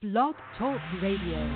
Blog Talk Radio.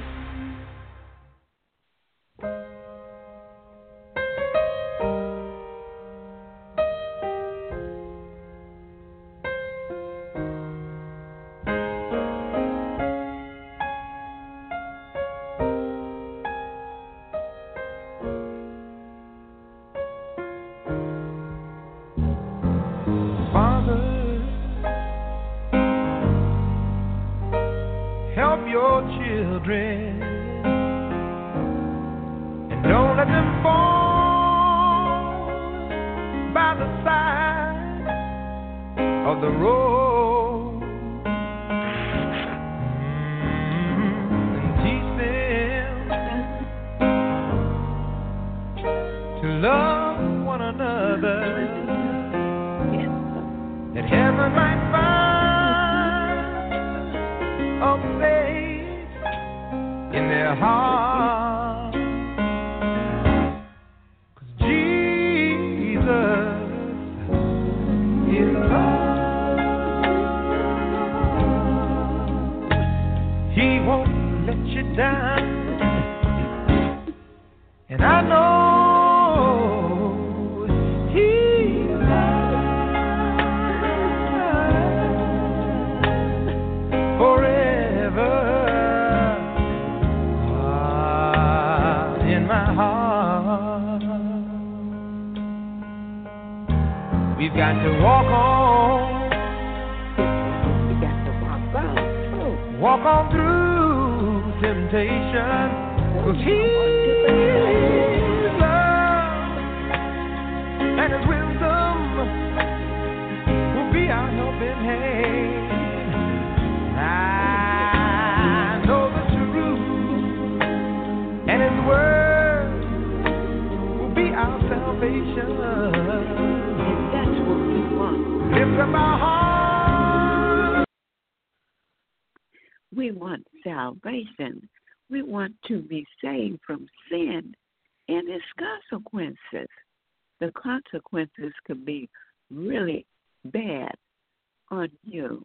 We want salvation. We want to be saved from sin and its consequences. The consequences could be really bad on you.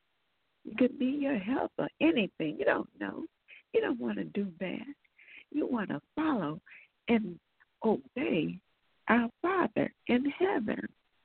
It could be your health or anything. You don't know. You don't want to do bad. You want to follow and obey our Father in heaven.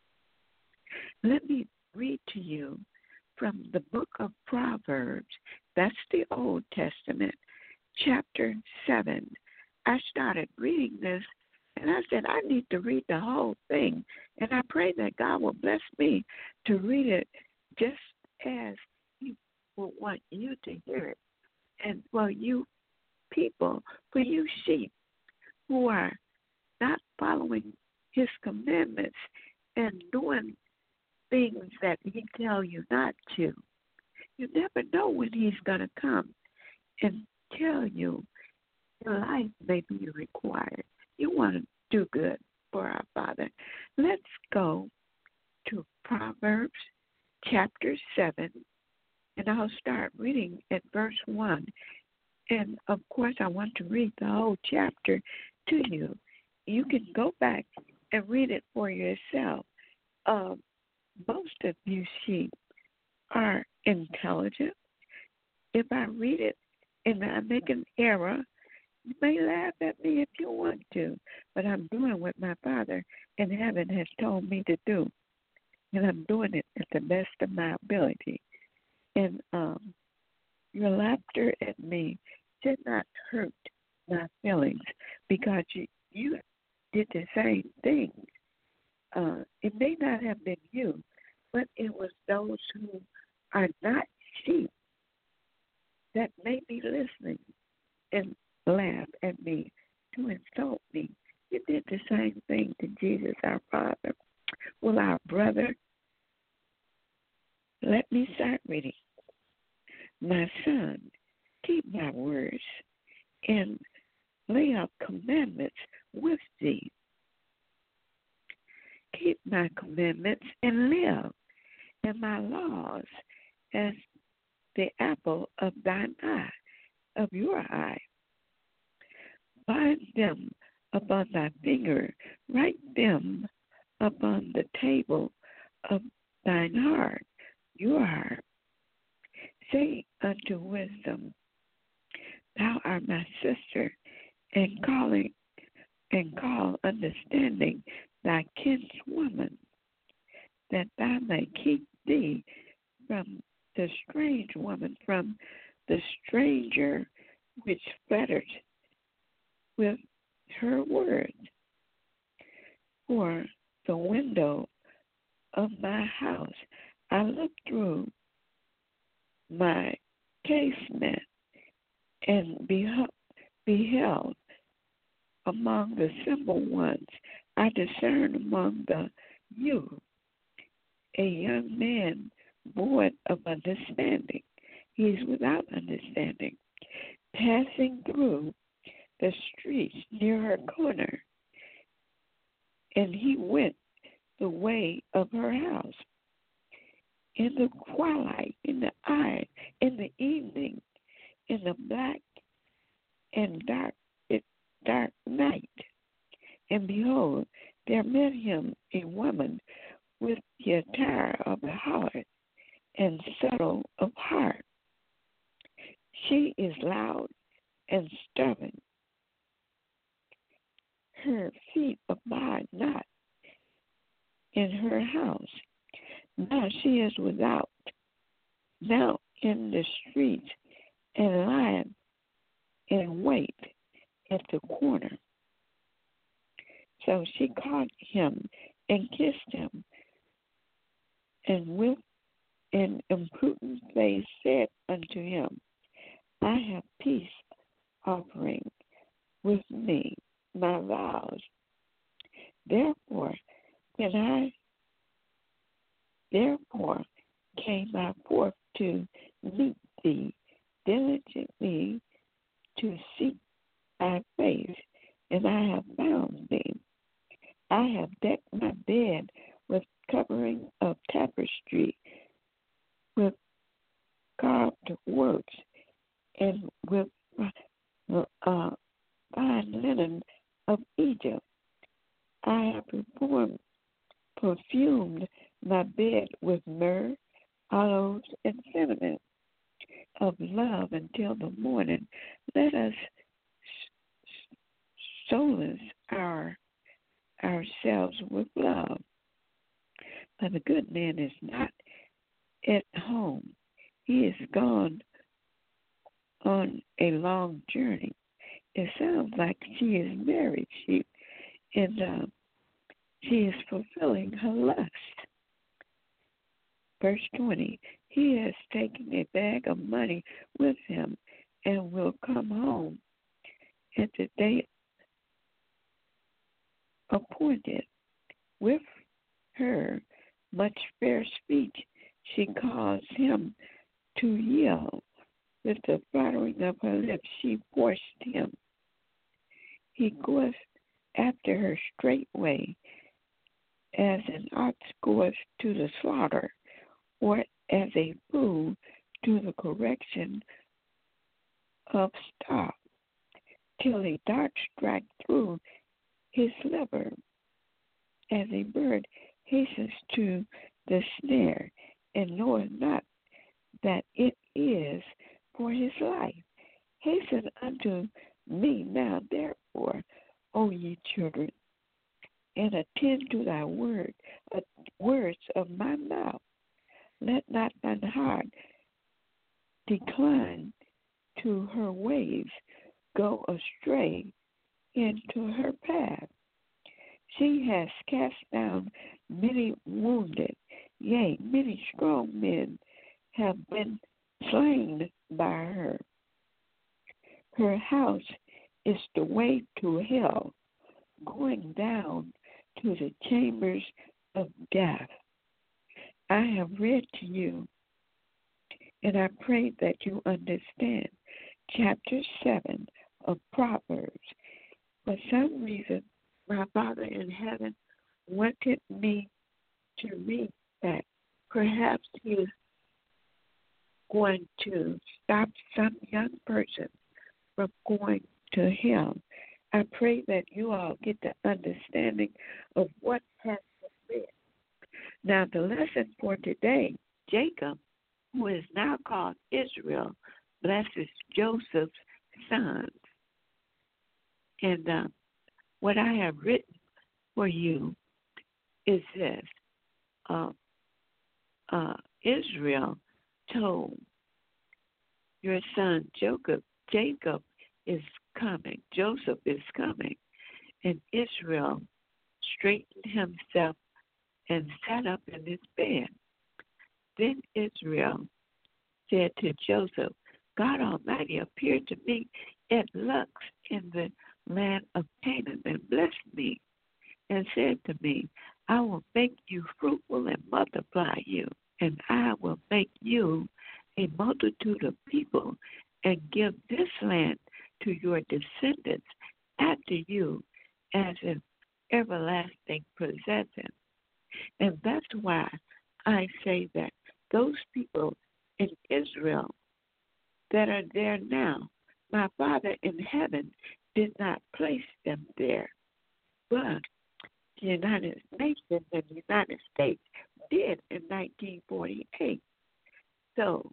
Let me read to you from the book of Proverbs. That's the Old Testament, chapter 7. I started reading this, and I said, I need to read the whole thing. And I pray that God will bless me to read it just as He will want you to hear it. And for you people, for you sheep who are not following His commandments and doing things that He tell you not to, you never know when He's going to come and tell you your life may be required. You want to do good for our Father. Let's go to Proverbs chapter 7, and I'll start reading at verse 1. And, of course, I want to read the whole chapter to you. You can go back and read it for yourself. Most of you sheep are intelligent. If I read it and I make an error, you may laugh at me if you want to, but I'm doing what my Father in heaven has told me to do, and I'm doing it at the best of my ability. And your laughter at me should not hurt my feelings because you did the same thing. It may not have been you, but it was those who are not sheep that may be listening and laugh at me to insult me. You did the same thing to Jesus, our Father. Well, our brother, let me start reading. My son, keep my words and lay up commandments with thee. Keep my commandments and live, and my laws as the apple of thine eye, of your eye. Bind them upon thy finger, write them upon the table of thine heart, your heart. Say unto wisdom, Thou art my sister, and call understanding thy kinswoman, that thou may keep thee from the strange woman, from the stranger which flattered with her words. For the window of my house I looked through my casement and beheld among the simple ones, I discerned among the youth a young man void of understanding. He is without understanding, passing through the streets near her corner, and he went the way of her house. In the twilight, in the evening, in the black and dark night. And behold, there met him a woman with the attire of a harlot and subtle of heart. She is loud and stubborn. Her feet abide not in her house. Now she is without, now in the streets, and lying in wait at the corner. So she caught him and kissed him, and with an imprudent face said unto him, I have peace offering with me, my vows. Therefore came I forth to meet thee, diligently to seek thy face, and I have found thee. I have decked my bed with covering of tapestry, with carved works, and with fine linen of Egypt. I have perfumed my bed with myrrh, olives, and cinnamon of love until the morning. Let us solace ourselves with love. But the good man is not at home. He is gone on a long journey. It sounds like she is married. She is fulfilling her lust. Verse 20, he has taken a bag of money with him and will come home at the day appointed. With her much fair speech, she caused him to yell. With the fluttering of her lips, she forced him. He goeth after her straightway, as an ox goeth to the slaughter, or as a fool to the correction of stock, till a dart strike through his liver, as a bird hastens to the snare, and knoweth not that it is for his life. Hasten unto me now, therefore, O ye children, and attend to thy words of my mouth. Let not thine heart decline to her ways, go astray into her path. She has cast down many wounded, yea, many strong men have been slain by her. Her house is the way to hell, going down to the chambers of death. I have read to you, and I pray that you understand, chapter 7 of Proverbs. For some reason, my Father in heaven wanted me to read that. Perhaps He is going to stop some young person from going to hell. I pray that you all get the understanding of what has been said. Now, the lesson for today, Jacob, who is now called Israel, blesses Joseph's sons. And what I have written for you is this. Israel told your son Jacob is coming, Joseph is coming, and Israel straightened himself and sat up in his bed. Then Israel said to Joseph, God Almighty appeared to me at Luz in the land of Canaan and blessed me and said to me, I will make you fruitful and multiply you, and I will make you a multitude of people and give this land to your descendants after you as an everlasting possession. And that's why I say that those people in Israel that are there now, my Father in heaven did not place them there, but the United Nations and the United States did in 1948. So,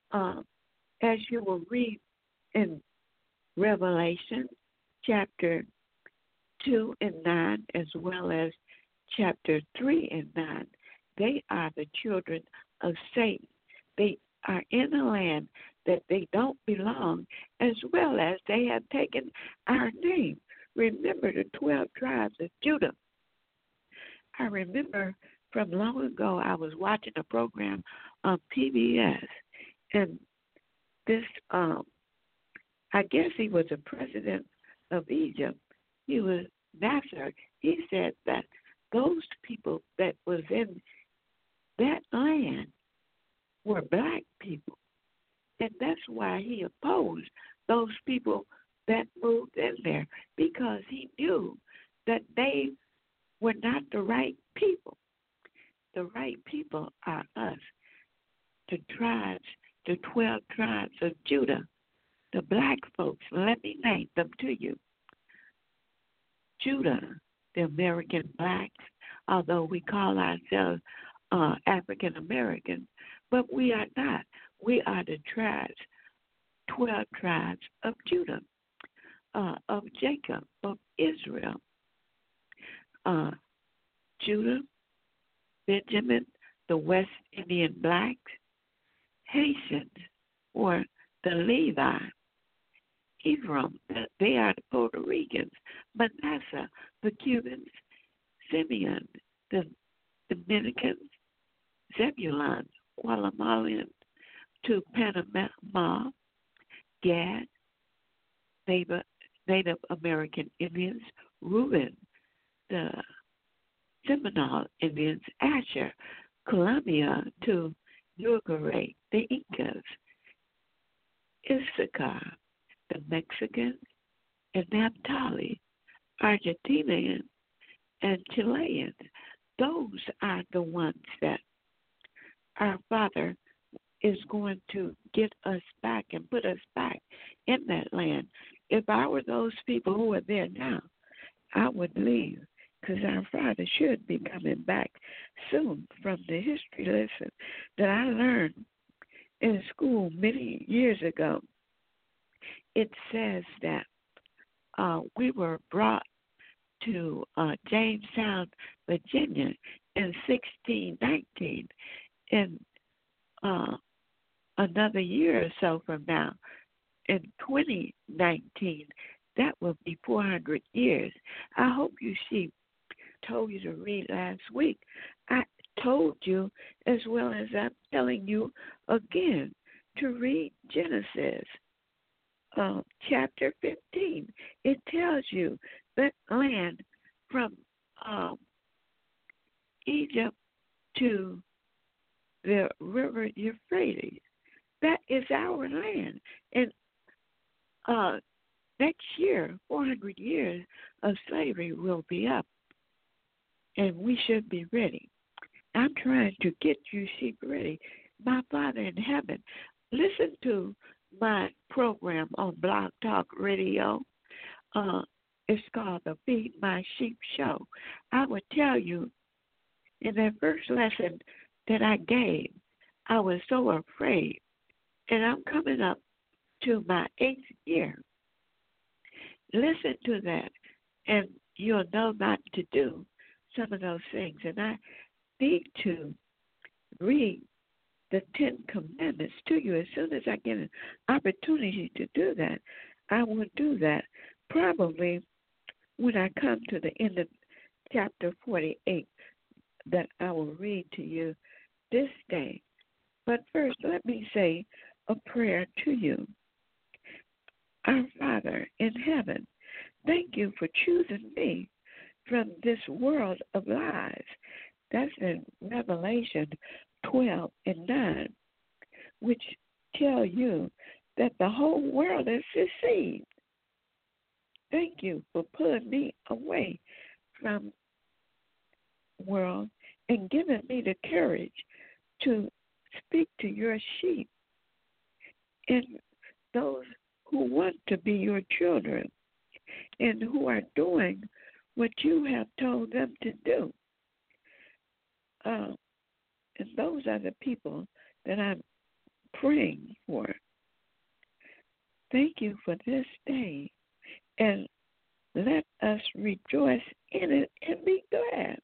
as you will read in Revelation chapter 2 and 9, as well as chapter 3 and 9, they are the children of Satan. They are in a land that they don't belong, as well as they have taken our name. Remember the 12 tribes of Judah. I remember from long ago I was watching a program on PBS, and this, I guess he was a president of Egypt. He was Nasser. He said that those people that was in that land were black people. And that's why he opposed those people that moved in there, because he knew that they were not the right people. The right people are us, the tribes, the 12 tribes of Judah, the black folks. Let me name them to you. Judah, the American blacks, although we call ourselves African Americans, but we are not. We are the tribes, 12 tribes of Judah, of Jacob, of Israel. Judah, Benjamin, the West Indian blacks, Haitians, or the Levi, Ephraim, they are the Puerto Ricans, Manasseh, the Cubans, Simeon, the Dominicans, Zebulun, Guatemalan, to Panama, Gad, Native American Indians, Reuben, the Seminole Indians, Asher, Columbia, to Uruguay, the Incas, Issachar, the Mexicans, and Naphtali, Argentinians, and Chileans. Those are the ones that our Father is going to get us back and put us back in that land. If I were those people who are there now, I would leave, because our Father should be coming back soon. From the history lesson that I learned in school many years ago, it says that we were brought to Jamestown, Virginia in 1619. In another year or so from now, in 2019, that will be 400 years. I hope you see, told you to read last week. I told you, as well as I'm telling you again, to read Genesis chapter 15. It tells you that land from Egypt to the river Euphrates, that is our land. And next year, 400 years of slavery will be up, and we should be ready. I'm trying to get you sheep ready. My Father in heaven, listen to my program on Blog Talk Radio. It's called the Feed My Sheep Show. I would tell you in that first lesson that I gave, I was so afraid. And I'm coming up to my 8th year. Listen to that, and you'll know not to do some of those things. And I need to read the 10 Commandments to you. As soon as I get an opportunity to do that, I will do that. Probably when I come to the end of chapter 48, that I will read to you this day. But first, let me say a prayer to you. Our Father in heaven, thank you for choosing me from this world of lies. That's in Revelation 12:9, which tell you that the whole world is deceived. Thank you for pulling me away from the world and giving me the courage to speak to your sheep and those who want to be your children and who are doing what you have told them to do. And those are the people that I'm praying for. Thank you for this day, and let us rejoice in it and be glad.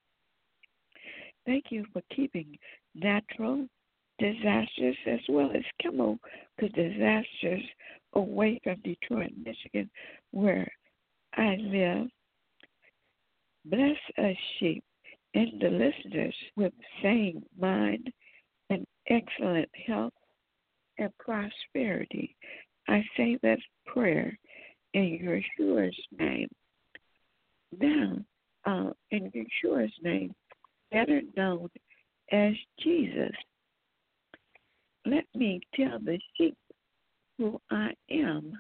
Thank you for keeping natural disasters as well as chemical disasters away from Detroit, Michigan, where I live. Bless us, sheep, and the listeners with sane mind and excellent health and prosperity. I say that prayer in Yeshua's name. Now, in Yeshua's name, better known as Jesus, let me tell the sheep who I am.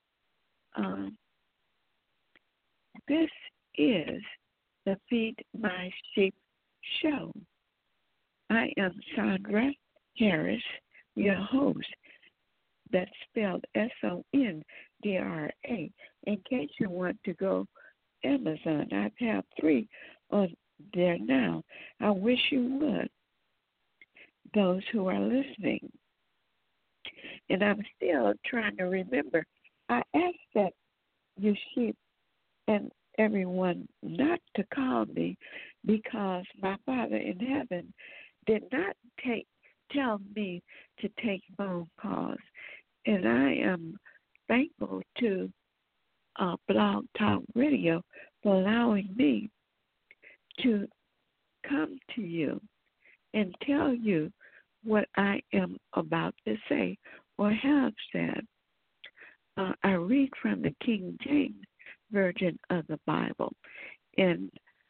This is the Feed My Sheep show. I am Sondra Harris, your host. That's spelled Sondra. In case you want to go Amazon, I have 3 on there now. I wish you would, those who are listening. And I'm still trying to remember. I asked that you sheep and everyone not to call me because my Father in heaven did not tell me to take phone calls. And I am thankful to Blog Talk Radio for allowing me to come to you and tell you what I am about to say or have said. I read from the King James Version of the Bible, and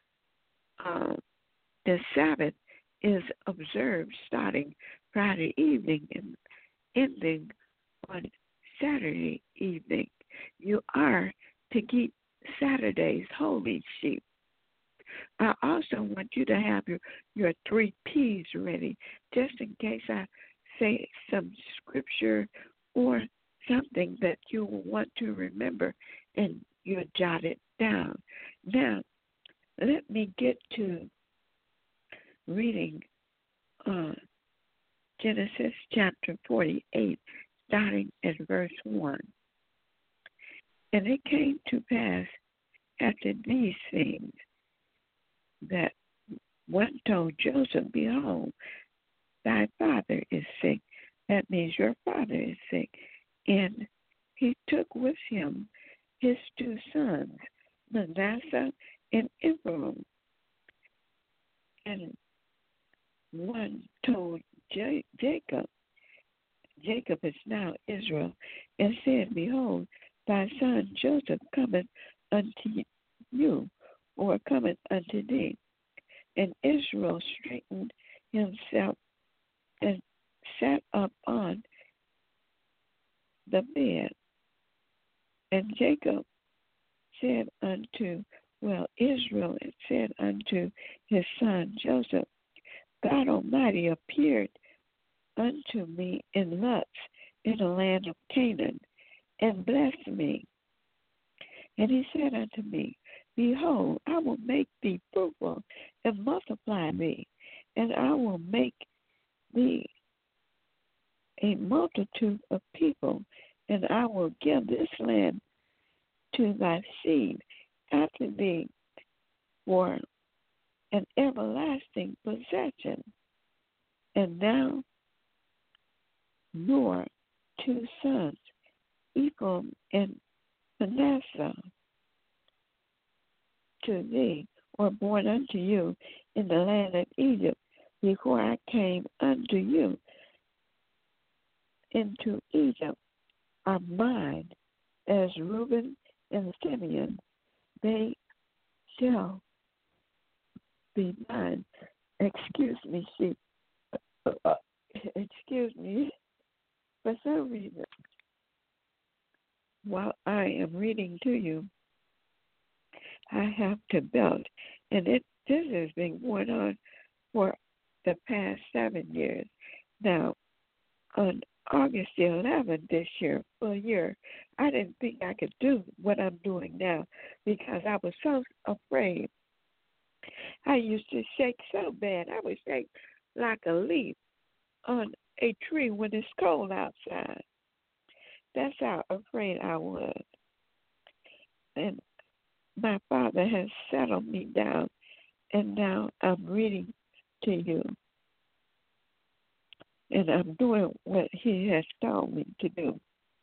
the Sabbath is observed starting Friday evening and ending on Saturday evening. You are to keep Saturdays holy, sheep. I also want you to have your 3 P's ready, just in case I say some scripture or something that you will want to remember and you jot it down. Now, let me get to reading Genesis chapter 48, starting at verse 1. And it came to pass after these things that one told Joseph, behold, thy father is sick. That means your father is sick. And he took with him his 2 sons, Manasseh and Ephraim. And one told Jacob is now Israel, and said, behold, thy son Joseph cometh unto you, or cometh unto thee. And Israel straightened himself and sat up on the bed. And Jacob said Israel said unto his son Joseph, God Almighty appeared unto me in Luz in the land of Canaan, and blessed me. And he said unto me, behold, I will make thee fruitful and multiply thee, and I will make thee a multitude of people, and I will give this land to thy seed after thee for an everlasting possession. And now your two sons, Ephraim and Manasseh, to thee were born unto you in the land of Egypt before I came unto you into Egypt, are mine, as Reuben and Simeon. They shall be mine. Excuse me, excuse me. For some reason, while I am reading to you, I have to belt, and this has been going on for the past 7 years. Now, on August the 11th this year, for a year, I didn't think I could do what I'm doing now because I was so afraid. I used to shake so bad. I would shake like a leaf on a tree when it's cold outside. That's how afraid I was. And my Father has settled me down, and now I'm reading to you. And I'm doing what He has told me to do.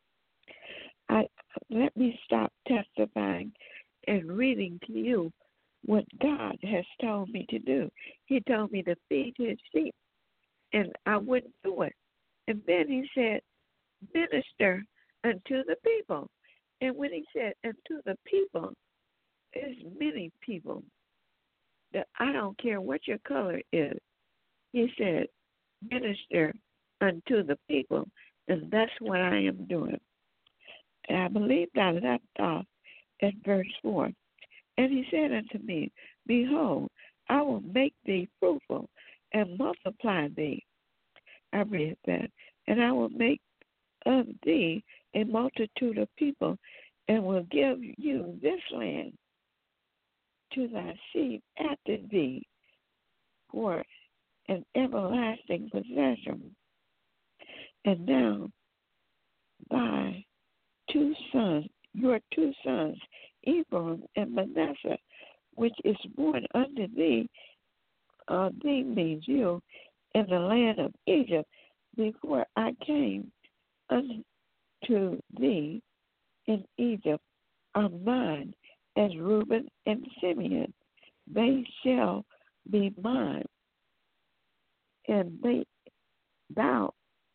Let me stop testifying and reading to you what God has told me to do. He told me to feed His sheep, and I wouldn't do it. And then He said, minister unto the people. And when He said unto the people, there's many people that I don't care what your color is. He said, minister unto the people, and that's what I am doing. And I believe I left off at verse 4. And He said unto me, behold, I will make thee fruitful and multiply thee. I read that. And I will make of thee a multitude of people, and will give you this land to thy seed after thee for an everlasting possession. And now thy two sons, your two sons, Ephraim and Manasseh, which is born unto thee, thee means you, in the land of Egypt, before I came unto thee in Egypt, are mine, as Reuben and Simeon. They shall be mine, and thou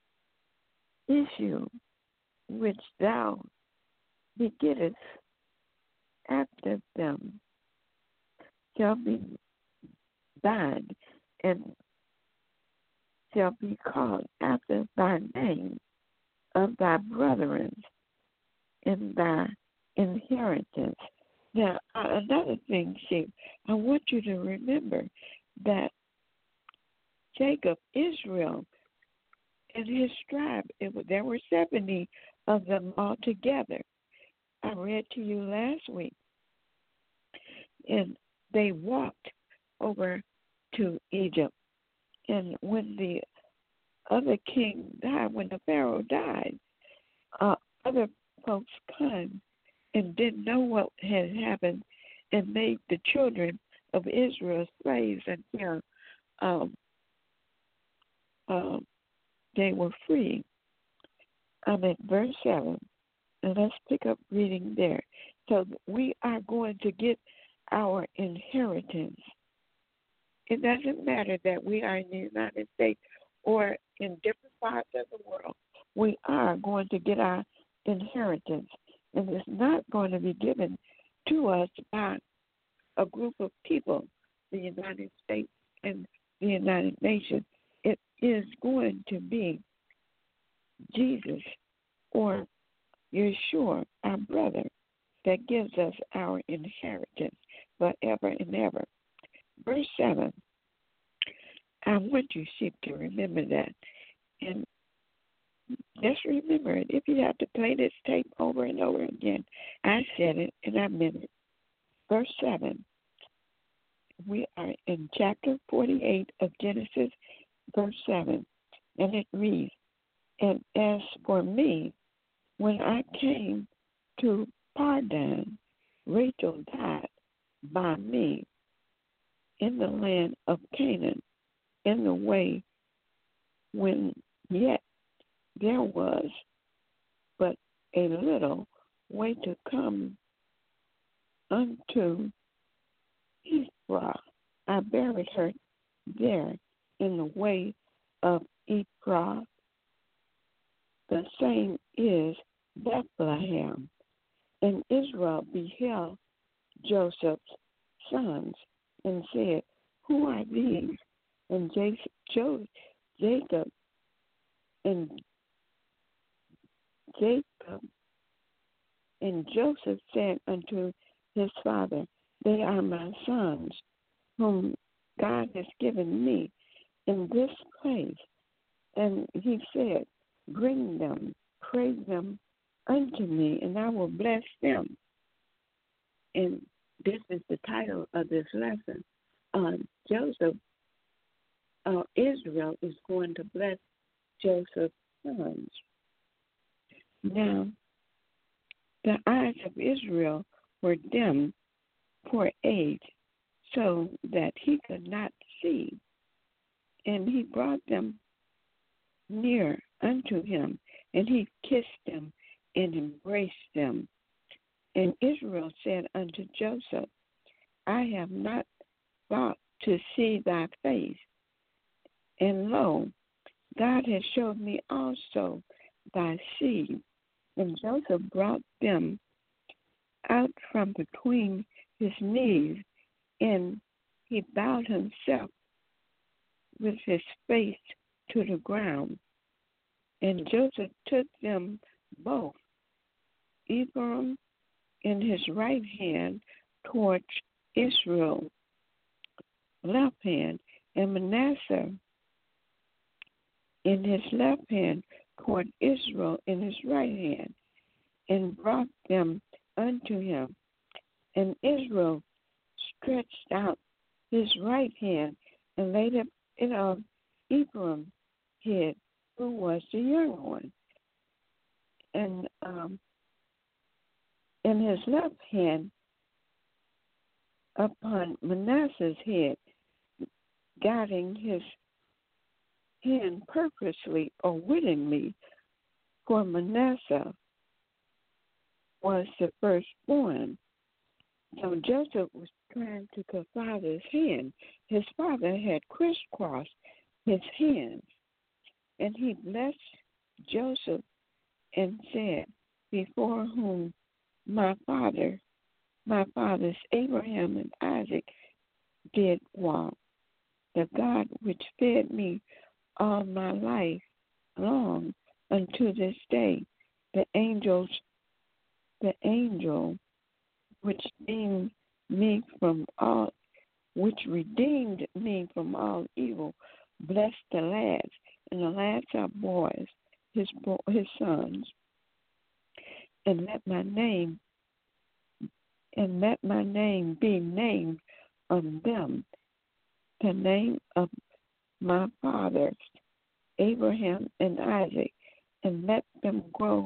issue which thou begettest after them shall be thine, and shall be called after thy name of thy brethren in thy inheritance. Now, another thing, sheep, I want you to remember that Jacob, Israel, and his tribe, there were 70 of them altogether. I read to you last week. And they walked over to Egypt. And when the other king died, when the Pharaoh died, other folks came and didn't know what had happened and made the children of Israel slaves until they were free. I'm at verse 7, and let's pick up reading there. So we are going to get our inheritance. It doesn't matter that we are in the United States or in different parts of the world. We are going to get our inheritance, and it's not going to be given to us by a group of people, the United States and the United Nations. It is going to be Jesus or Yeshua, our brother, that gives us our inheritance forever and ever. Verse 7, I want you sheep to remember that. And just remember it. If you have to play this tape over and over again, I said it and I meant it. Verse 7, we are in chapter 48 of Genesis, verse 7, and it reads, And as for me, when I came to Pardan, Rachel died by me in the land of Canaan, in the way when yet there was but a little way to come unto Ephraim. I buried her there in the way of Ephraim. The same is Bethlehem. And Israel beheld Joseph's sons and said, who are these? And Jacob and Joseph said unto his father, they are my sons, whom God has given me in this place. And he said, bring them, praise them unto me, and I will bless them. And this is the title of this lesson. Israel is going to bless Joseph's sons. Now, the eyes of Israel were dim for age, so that he could not see. And he brought them near unto him, and he kissed them and embraced them. And Israel said unto Joseph, I have not thought to see thy face, and lo, God has showed me also thy seed. And Joseph brought them out from between his knees, and he bowed himself with his face to the ground. And Joseph took them both, Ephraim in his right hand towards Israel, left hand, and Manasseh in his left hand toward Israel in his right hand, and brought them unto him. And Israel stretched out his right hand and laid it on Ephraim's head, who was the younger one, and in his left hand upon Manasseh's head, guiding his hand purposely or wittingly, for Manasseh was the firstborn. So Joseph was trying to confound his hand. His father had crisscrossed his hands, and he blessed Joseph and said, before whom my fathers Abraham and Isaac did walk, the God which fed me all my life long unto this day, the angel which redeemed me from all evil, bless the lads, and the lads are boys, his sons, and let my name be named on them, the name of my fathers Abraham and Isaac, and let them grow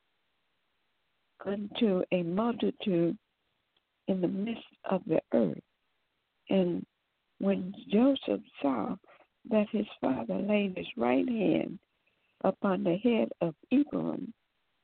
unto a multitude in the midst of the earth. And when Joseph saw that his father laid his right hand upon the head of Ephraim,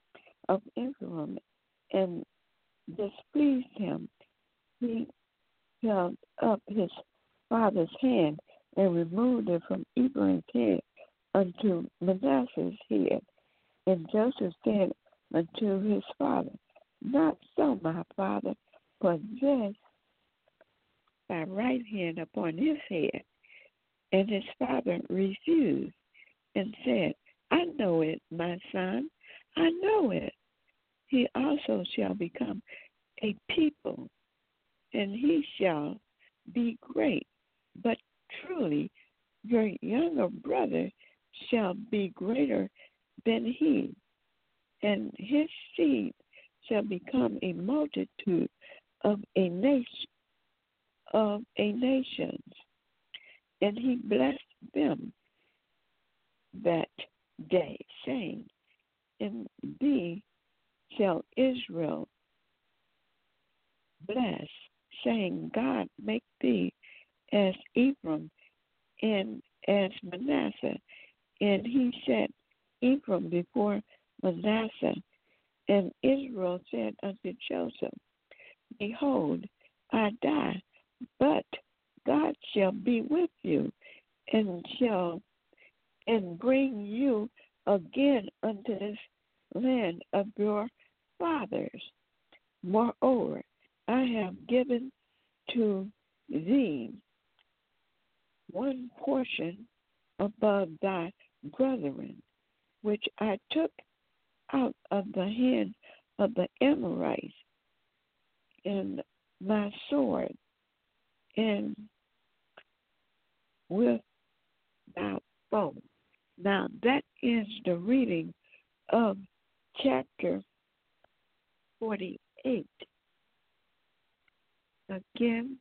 and displeased him, he held up his father's hand and removed it from Ephraim's head unto Manasseh's head. And Joseph said unto his father, not so, my father, for this thy right hand upon his head. And his father refused and said, I know it, my son, I know it. He also shall become a people, and he shall be great. But truly your younger brother shall be greater than he, and his seed shall become a multitude of a nations. And he blessed them that day, saying, in thee shall Israel bless, saying, God make thee as Ephraim and as Manasseh. And he set Ephraim before Manasseh. And Israel said unto Joseph, behold, I die, but God shall be with you, and bring you again unto this land of your fathers. Moreover, I have given to thee one portion above thy brethren, which I took out of the hand of the Amorites in my sword, and with thy bow. Now that is the reading of chapter 48. Again,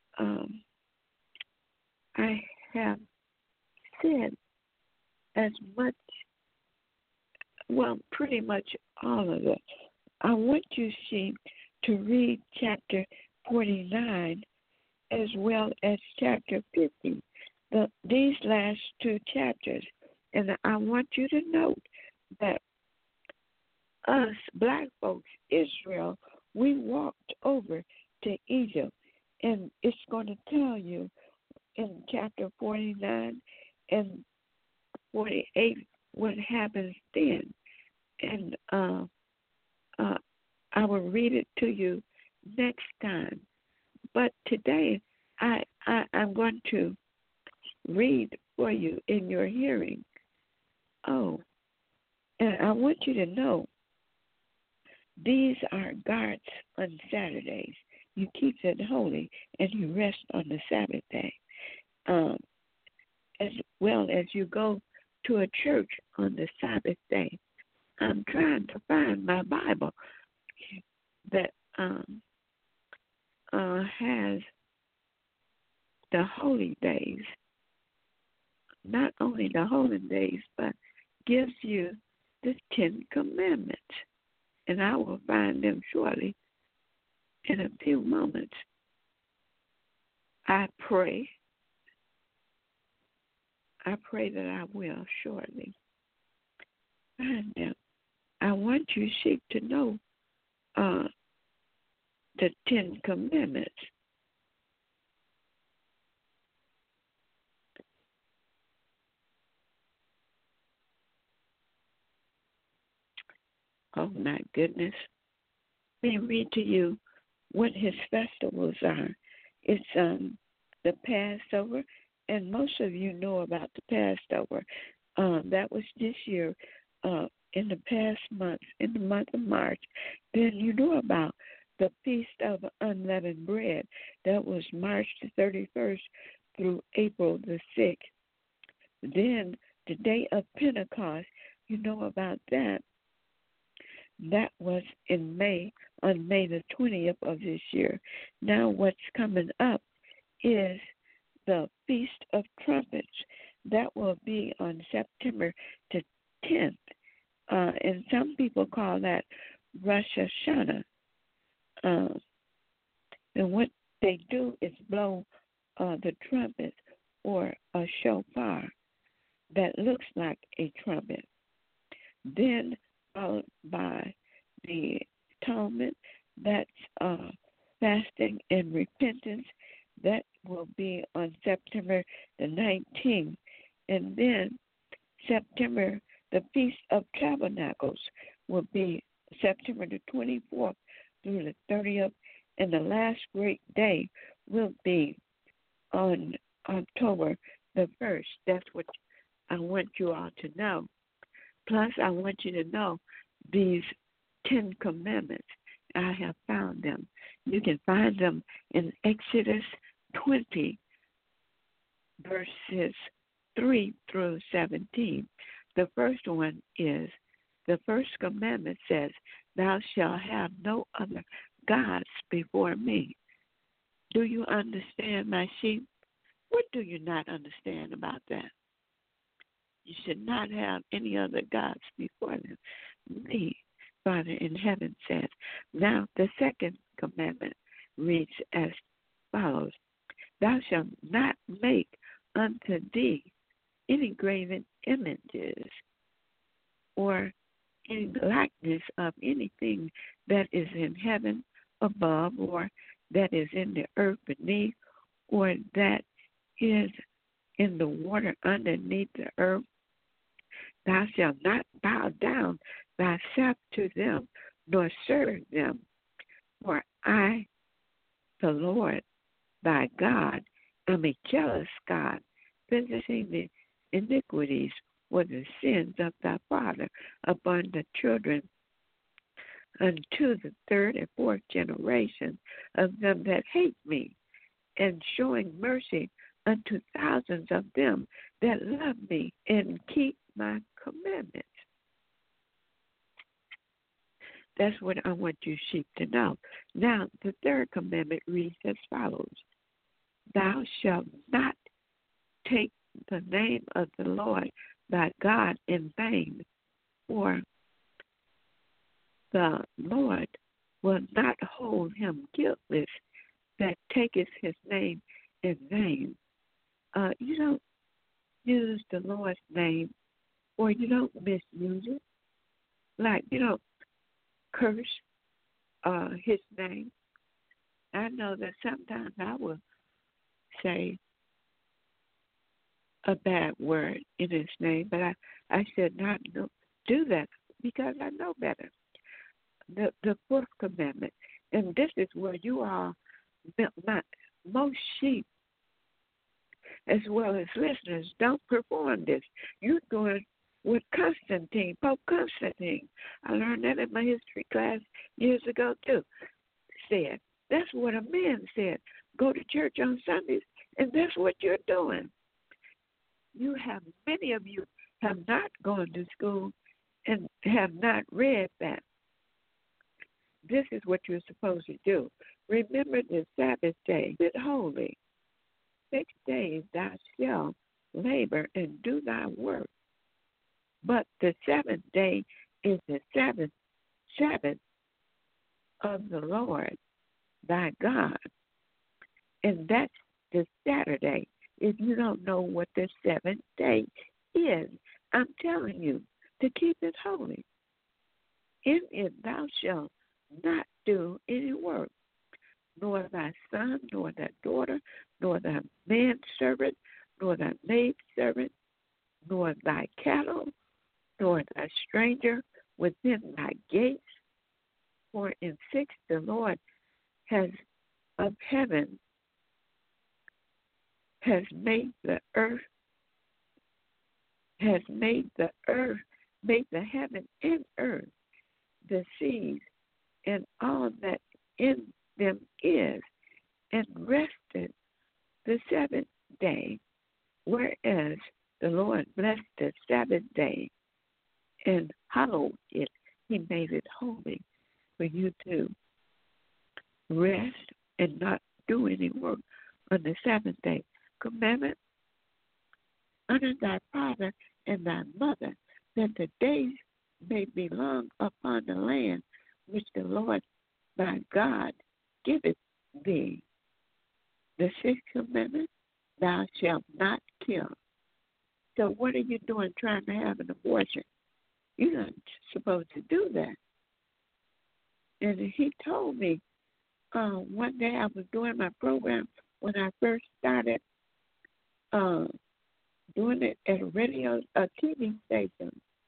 I have said as much, well, pretty much all of it. I want you, see, to read chapter 49 as well as chapter 50, these last two chapters. And I want you to note that us, black folks, Israel, we walked over to Egypt. And it's going to tell you in chapter 49 and 48 what happens then. And I will read it to you next time. But today I'm going to read for you in your hearing. Oh, and I want you to know these are God's on Saturdays. You keep it holy and you rest on the Sabbath day. As well as you go to a church on the Sabbath day. I'm trying to find my Bible that has the holy days. Not only the holy days, but gives you the 10 Commandments. And I will find them shortly in a few moments. I pray that I will shortly find them. I want you, Sheep, to know the 10 Commandments. Oh, my goodness. Let me read to you what his festivals are. It's the Passover, and most of you know about the Passover. That was this year in the past month, in the month of March. Then you know about the Feast of Unleavened Bread. That was March the 31st through April the 6th. Then the day of Pentecost, you know about that. That was in May, on May the 20th of this year. Now what's coming up is the Feast of Trumpets. That will be on September the 10th. And some people call that Rosh Hashanah. And what they do is blow the trumpet or a shofar that looks like a trumpet. Then followed by the atonement, that's fasting and repentance. That will be on September the 19th. And then September, the Feast of Tabernacles will be September the 24th through the 30th. And the last great day will be on October the 1st. That's what I want you all to know. Plus, I want you to know these 10 Commandments. I have found them. You can find them in Exodus 20, verses 3 through 17. The first one is, the first commandment says, thou shalt have no other gods before me. Do you understand, my sheep? What do you not understand about that? You should not have any other gods before them. Me, Father in heaven says. Now the second commandment reads as follows. Thou shalt not make unto thee any graven images or any likeness of anything that is in heaven above, or that is in the earth beneath, or that is in the water underneath the earth. Thou shalt not bow down thyself to them, nor serve them. For I, the Lord thy God, am a jealous God, visiting the iniquities or the sins of thy father upon the children unto the third and fourth generation of them that hate me, and showing mercy unto thousands of them that love me and keep my commandments. That's what I want you sheep to know. Now, the third commandment reads as follows. Thou shalt not take the name of the Lord thy God in vain, for the Lord will not hold him guiltless that taketh his name in vain. You don't use the Lord's name, or you don't misuse it. Like, you don't curse his name. I know that sometimes I will say a bad word in his name, but I should not do that because I know better. The fourth commandment, and this is where you are, most sheep as well as listeners don't perform this. You're doing what Constantine, Pope Constantine, I learned that in my history class years ago too, said. That's what a man said. Go to church on Sundays, and that's what you're doing. Many of you have not gone to school and have not read that. This is what you're supposed to do. Remember the Sabbath day, be holy. 6 days thou shalt labor and do thy work. But the seventh day is the Sabbath of the Lord thy God. And that's the Saturday. If you don't know what the seventh day is, I'm telling you to keep it holy. In it thou shalt not do any work, nor thy son, nor thy daughter, nor thy manservant, nor thy maidservant, nor thy cattle, nor thy stranger within thy gates. For in 6 the Lord of heaven has made the heaven and earth, the seas, and all that in them is, and rested the seventh day, whereas the Lord blessed the Sabbath day and hallowed it. He made it holy for you to rest and not do any work on the Sabbath day. Commandment, honor thy father and thy mother, that the days may be long upon the land which the Lord thy God giveth thee. The sixth commandment, thou shalt not kill. So what are you doing trying to have an abortion? You're not supposed to do that. And he told me one day I was doing my program when I first started doing it at a TV station.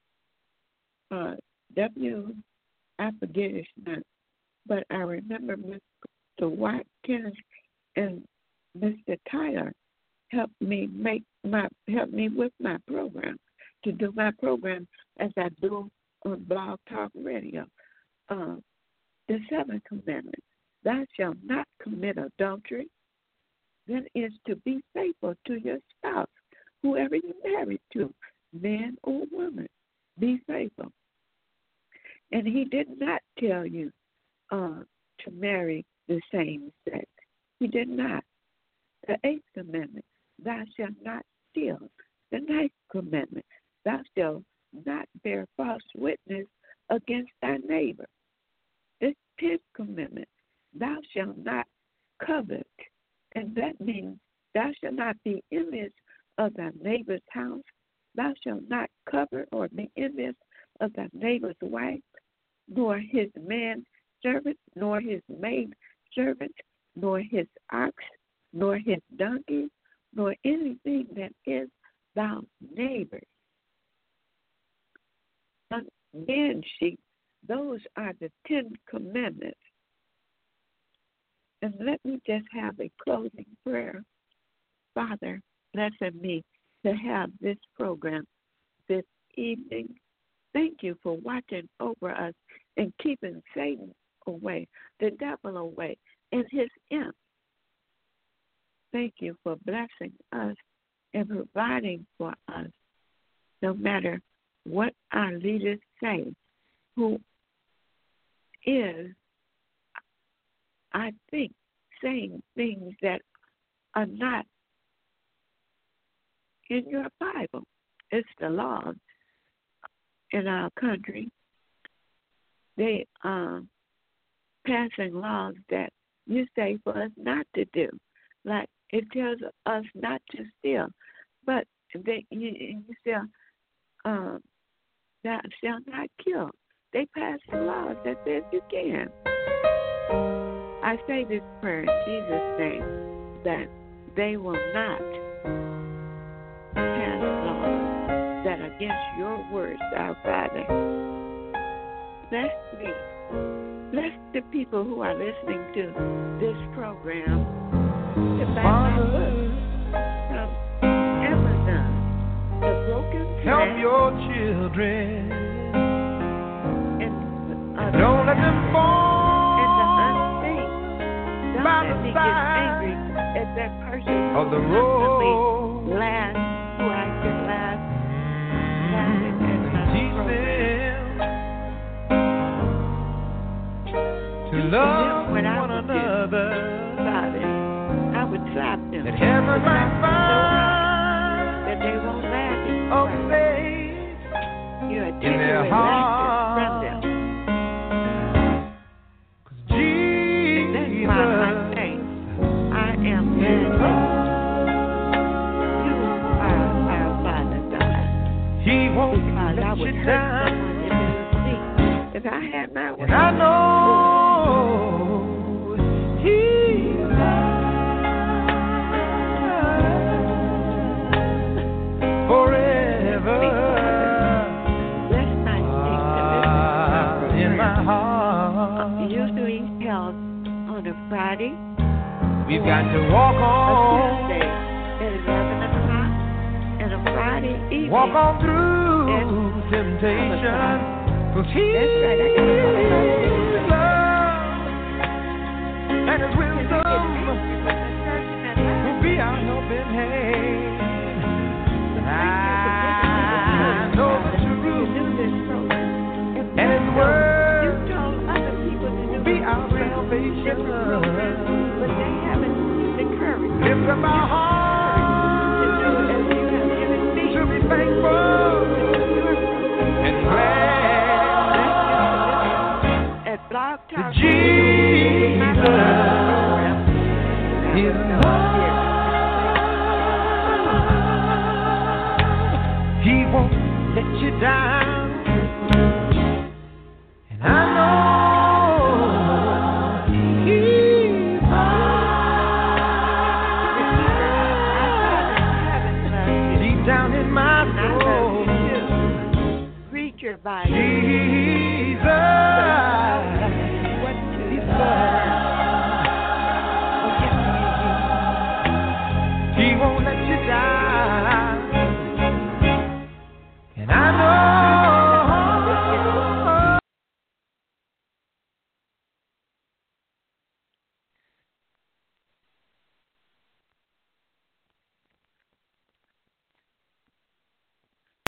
I forget his name, but I remember Mr. Watkins and Mr. Tyler helped me with my program, to do my program as I do on Blog Talk Radio. The seventh commandment, thou shalt not commit adultery. That is to be faithful to your spouse, whoever you're married to, man or woman. Be faithful. And he did not tell you to marry the same sex. He did not. The eighth commandment, thou shalt not steal. The ninth commandment, thou shalt not bear false witness against thy neighbor. The 10th commandment, thou shalt not covet. And that means thou shalt not be envious of thy neighbor's house. Thou shalt not covet or be envious of thy neighbor's wife, nor his man servant, nor his maid servant, nor his ox, nor his donkey, nor anything that is thy neighbor. Man, sheep, those are the 10 commandments. And let me just have a closing prayer. Father, bless me to have this program this evening. Thank you for watching over us and keeping Satan away, the devil away, and his imp. Thank you for blessing us and providing for us, no matter what our leaders say, who is, I think, saying things that are not in your Bible. It's the laws in our country. They are passing laws that you say for us not to do. Like it tells us not to steal, but you still thou shalt not kill. They pass the laws that says you can. I say this prayer in Jesus' name, that they will not pass laws that are against your words, our Father. Bless me. Bless the people who are listening to this program. To buy my book from Amazon, The Broken Help Plan. your children. And don't let them fall. And the unseen. Don't let me get angry at that person of the road. Laugh, who I can laugh, laughing at my program. To love what I one would another. Do about it. I would slap them. That heaven might find that they won't laugh at you. Of faith you are in their heart. From them. Jesus, and that's why I say I am glad you are our Father God. He won't because let I would you hurt down. someone that didn't see if I had my way. And I know He forever in my heart. Usually held on a Friday. We've got to walk on. A Tuesday at 11 o'clock. And a Friday evening. Walk on through temptation. Cause He's love and His wisdom will be our helping hand. I know the truth and His word will be our salvation. But they haven't the courage. Lift up our hearts to be thankful and glad at Blog Talk. Jesus is love. He won't let you down.